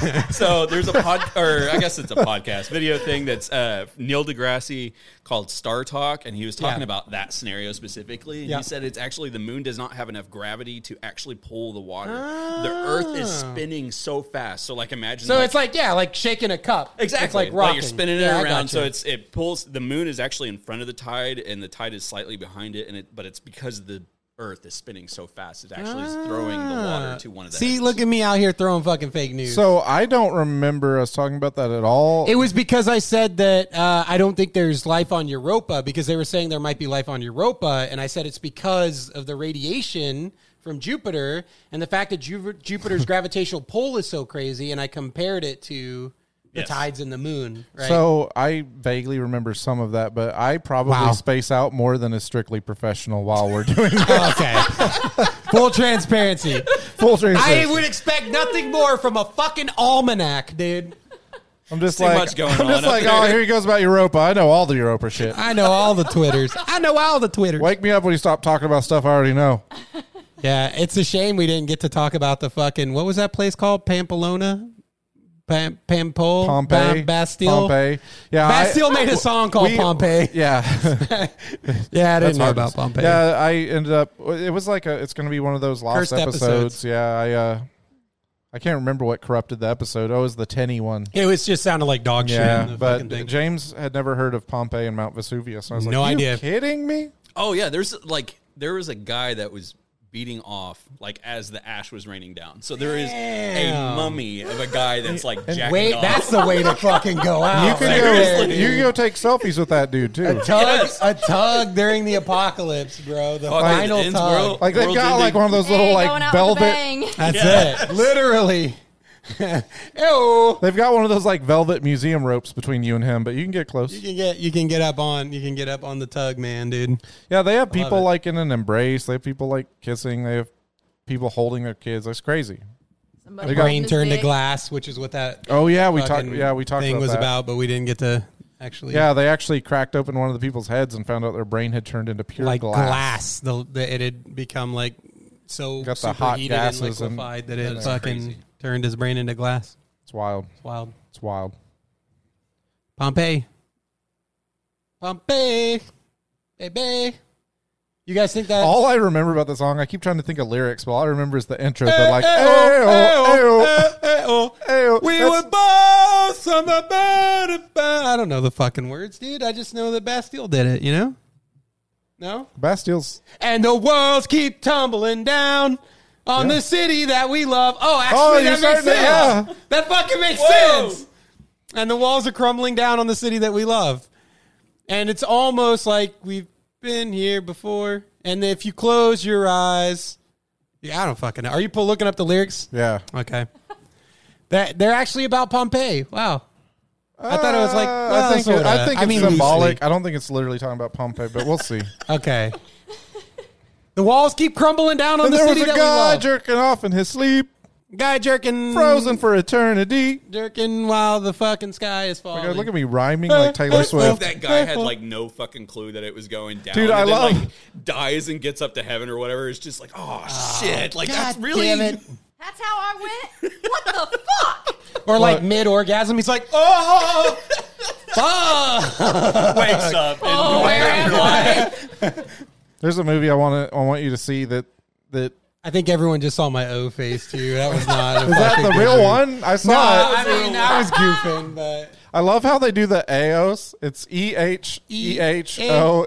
So there's a or I guess it's a podcast video thing that's Neil deGrasse called Star Talk, and he was talking Yeah. about that scenario specifically. And Yeah. he said it's actually the moon does not have enough gravity to actually pull the water. The Earth is spinning so fast. So like imagine. So it's like like shaking a cup. Exactly. It's like rocking. you're spinning it Yeah, I around, gotcha. so it pulls. The moon is actually in front of the tide, and the tide is slightly behind it. But it's because the Earth is spinning so fast, it actually is throwing the water to one of the. See, edges. look at me out here throwing fucking fake news. So I don't remember us talking about that at all. it was because I said that I don't think there's life on Europa because they were saying there might be life on Europa, and I said it's because of the radiation from Jupiter and the fact that Jupiter's gravitational pull is so crazy, and I compared it to the Yes. tides in the moon. Right? So I vaguely remember some of that, but I probably Wow. space out more than is strictly professional while we're doing that. okay, full transparency. Full I transparency. would expect nothing more from a fucking almanac, dude. I'm just Too like, much going I'm on just up like, there. oh, here he goes about Europa. I know all the Europa shit. I know all the Twitters. I know all the Twitters. Wake me up when you stop talking about stuff I already know. Yeah, it's a shame we didn't get to talk about the fucking, what was that place called? Pamplona? Pampol? Pompeii. Bastille? Pompeii. Yeah. Bastille made a song called we- Pompeii. Yeah. Yeah, I didn't know hard to about say. Pompeii. Yeah, I ended up, it was like it's going to be one of those lost Cursed episodes. episodes. Yeah. I can't remember what corrupted the episode. Oh, it was the Tenny one. It was just sounded like dog shit. Yeah, in the but fucking thing. James had never heard of Pompeii and Mount Vesuvius. I was No like, idea. You kidding me? Oh yeah, there was a guy that was beating off like as the ash was raining down. So there is a Damn. mummy of a guy that's like jacking Wait, off. that's the way to fucking go out. You can right go. there, You dude. can go take selfies with that dude too. A tug during the apocalypse, bro. The Fuck, final it ends tug. world- Like they've world's got like ending. one of those Hey, little going like out with a velvet. bang. That's it. Literally. Ew. They've got one of those like velvet museum ropes between you and him, but you can get close. You can get up on the tug, man, dude. Yeah, they have people it. like in an embrace. They have people like kissing. They have people holding their kids. That's crazy. Somebody They got- Brain his turned to dick. glass, which is what that Oh yeah, we talked. fucking Yeah, we talked thing about was that. about, but we didn't get to actually. Yeah, they actually cracked open one of the people's heads and found out their brain had turned into pure like glass. it had become like so Got the hot superheated and gases and- liquefied that it That is fucking crazy. turned his brain into glass. It's wild. It's wild. It's wild. Pompeii. Pompeii. Baby. You guys think that? All I remember about the song, I keep trying to think of lyrics, but all I remember is the intro. Eh, They're like, we were both on the I don't know the fucking words, dude. I just know that Bastille did it, you know? No? Bastille's. And the walls keep tumbling down on the city that we love. Oh, Oh, actually, you're that makes starting sense. to- yeah. That fucking makes Whoa. sense. And the walls are crumbling down on the city that we love. And it's almost like we've been here before. And if you close your eyes, yeah, I don't fucking know. Are you looking up the lyrics? Yeah. Okay. They're actually about Pompeii. Wow. I thought it was like, well, I think sorta. it's mean, symbolic. loosely. I don't think it's literally talking about Pompeii, but we'll see. Okay. The walls keep crumbling down on And the there was city a that we guy love. jerking off in his sleep, Guy jerking. frozen for eternity. Jerking while the fucking sky is falling. Look at me rhiming like Taylor If Swift. that guy had like no fucking clue that it was going down, Dude, and I then, love- like dies and gets up to heaven or whatever. It's just like, oh shit! Like God that's really damn it. That's how I went? What the fuck? Or like What? mid-orgasm, he's like, oh, fuck. wakes up. And Oh, where am I? There's a movie I want you to see that I think everyone just saw my O face, too. That was not. is that the real one? I saw No, it. I mean, I was goofing, but. I love how they do the AOs. It's EHEHO.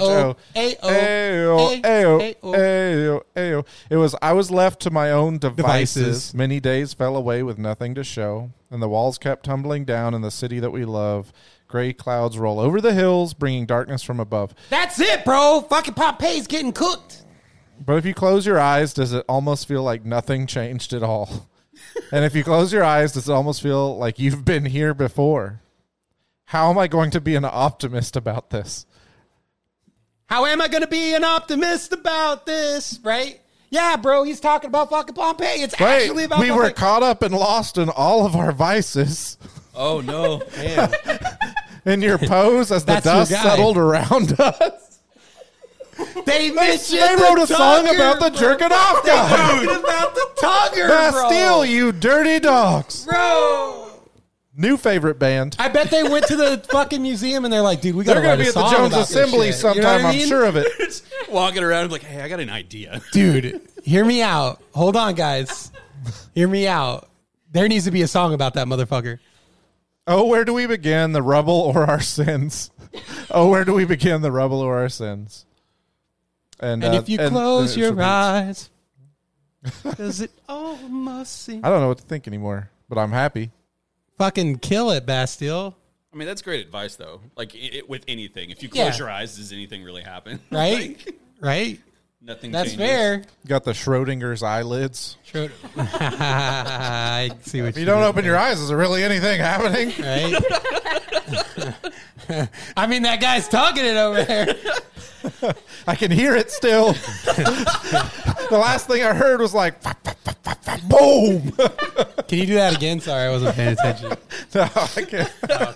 It was I was left to my own devices. Devices. Many days fell away with nothing to show, and the walls kept tumbling down in the city that we love. Gray clouds roll over the hills, bringing darkness from above. That's it, bro. Fucking Pompeii's getting cooked. But if you close your eyes, does it almost feel like nothing changed at all? And if you close your eyes, does it almost feel like you've been here before? How am I going to be an optimist about this? How am I going to be an optimist about this, right? Yeah, bro, he's talking about fucking Pompeii. It's actually about we were Pompeii. caught up and lost in all of our vices. oh no! In your pose as the That's your dust guy. settled around us. They mentioned They wrote a the song tugger, about the bro. jerking off guy. Talking about the tugger, Bastille, you dirty dogs. bro. New favorite band. I bet they went to the fucking museum and they're like, dude, we got to They're write going to a be at the song Jones about this Assembly shit. sometime, You know what I I'm mean? sure of it. Just walking around like, hey, I got an idea. Dude, hear me out. Hold on, guys. Hear me out. There needs to be a song about that motherfucker. Oh, where do we begin, the rubble or our sins? Oh, where do we begin, the rubble or our sins? And And if you close it your repeats. eyes, does it almost seem... I don't know what to think anymore, but I'm happy. Fucking kill it, Bastille. I mean, that's great advice though. Like with anything, if you close Yeah. your eyes, does anything really happen? Right? Like, Right? nothing. That's changes. fair. Got the Schrodinger's eyelids. True. I see what If you don't open your eyes, is there really anything happening? Right? I mean, that guy's tugging it over there. I can hear it still. The last thing I heard was like, boom. Can you do that again? Sorry, I wasn't paying attention. No, I can't.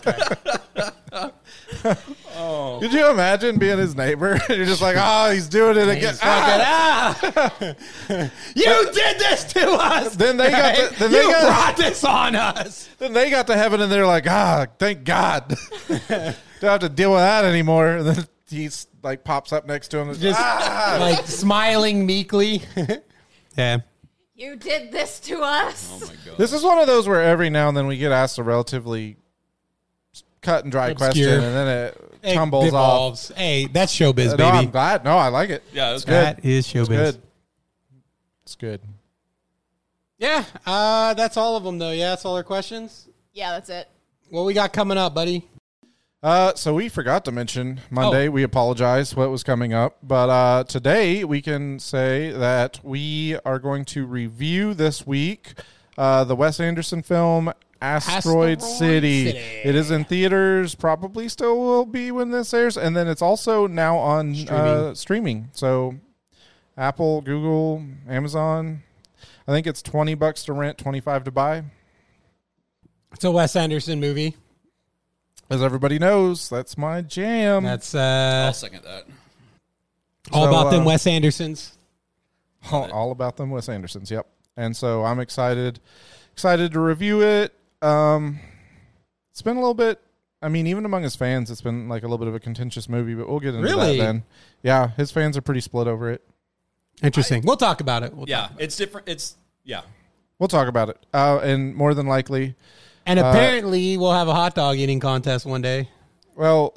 Could you imagine being his neighbor? You're just like, oh, he's doing it again. He's fucking, you did this to us. Then they got Right? to- then they you got- brought this on us. Then they got to heaven and they're like, thank God. Don't have to deal with that anymore. And then he's like pops up next to him. And Just like smiling meekly. Yeah. You did this to us. Oh my god. This is one of those where every now and then we get asked a relatively cut and dry Obscure. question, and then it tumbles off. devolves. Hey, that's showbiz, No, I'm baby. glad. No, I like it. Yeah, that's That is showbiz. It's good. It's good. Yeah, that's all of them, though. Yeah, that's all our questions. Yeah, that's it. What we got coming up, buddy? So we forgot to mention Monday. We apologize what was coming up, but today we can say that we are going to review this week the Wes Anderson film Asteroid City. It is in theaters, probably still will be when this airs, and then it's also now on streaming. So Apple, Google, Amazon. I think it's $20 to rent, $25 to buy. It's a Wes Anderson movie. As everybody knows, that's my jam. That's I'll second that. all So, about them Wes Andersons. all about them Wes Andersons. Yep. And so I'm excited to review it. It's been a little bit. I mean, even among his fans, it's been like a little bit of a contentious movie. But we'll get into Really? that then. Yeah, his fans are pretty split over it. Interesting. We'll talk about it. It's different. We'll talk about it. And more than likely, And apparently, we'll have a hot dog eating contest one day. well,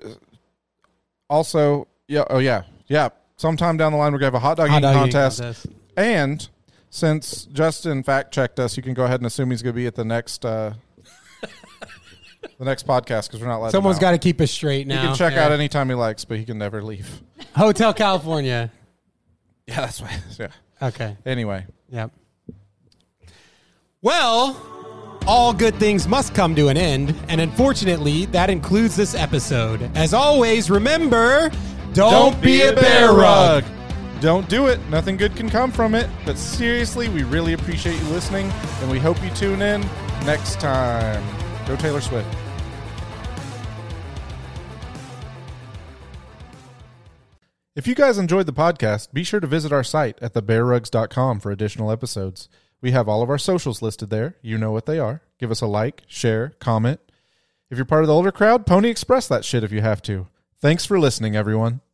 also, yeah. Sometime down the line, we're gonna have a hot dog eating contest. And since Justin fact checked us, you can go ahead and assume he's gonna be at the next the next podcast because we're not letting. Someone's him got out. to keep us straight now. He can check Yeah. out anytime he likes, but he can never leave. Hotel California. Yeah, that's why. Yeah. Okay. Anyway, Yep. Well, all good things must come to an end, and unfortunately, that includes this episode. As always, remember, don't be a bear rug. Don't do it. Nothing good can come from it. But seriously, we really appreciate you listening, and we hope you tune in next time. Go Taylor Swift. If you guys enjoyed the podcast, be sure to visit our site at thebearrugs.com for additional episodes. We have all of our socials listed there. You know what they are. Give us a like, share, comment. If you're part of the older crowd, Pony Express that shit if you have to. Thanks for listening, everyone.